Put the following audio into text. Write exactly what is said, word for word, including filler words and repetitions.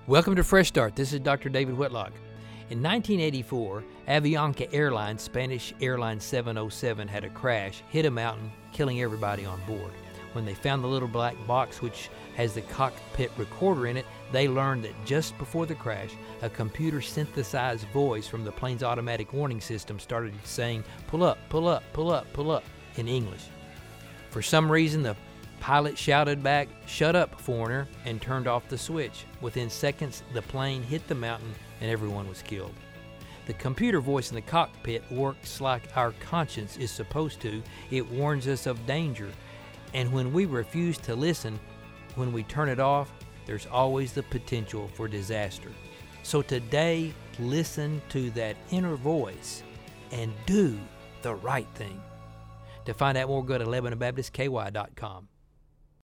Welcome to Fresh Start. This is Doctor David Whitlock. In nineteen eighty-four, Avianca Airlines, Spanish Airline seven oh seven, had a crash, hit a mountain, killing everybody on board. When they found the little black box which has the cockpit recorder in it, they learned that just before the crash, a computer-synthesized voice from the plane's automatic warning system started saying, "Pull up, pull up, pull up, pull up," in English. For some reason, the pilot shouted back, "Shut up, foreigner," and turned off the switch. Within seconds, the plane hit the mountain and everyone was killed. The computer voice in the cockpit works like our conscience is supposed to. It warns us of danger. And when we refuse to listen, when we turn it off, there's always the potential for disaster. So today, listen to that inner voice and do the right thing. To find out more, go to Lebanon Baptist K Y dot com.